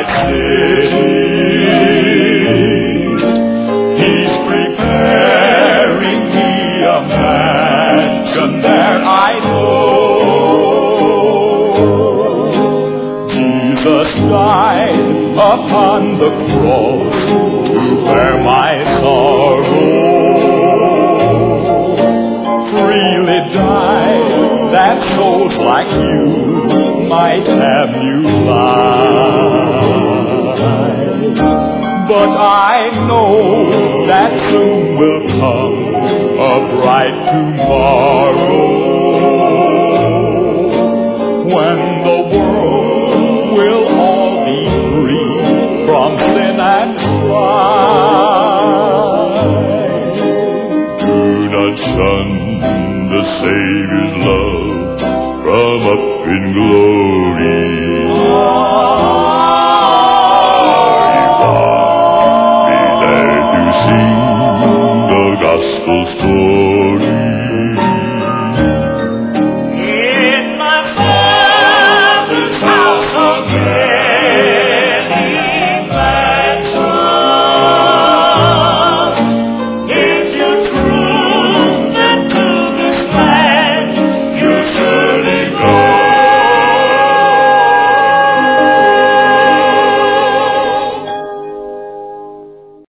city. He's preparing me a mansion there, I know. Jesus died upon the cross to bear my sorrow. Freely died that souls like you might have new life. But I know that soon will come a bright tomorrow, when the world will all be free from sin and strife. Do not shun the Savior's love from up in glory. Be there to sing the gospel story.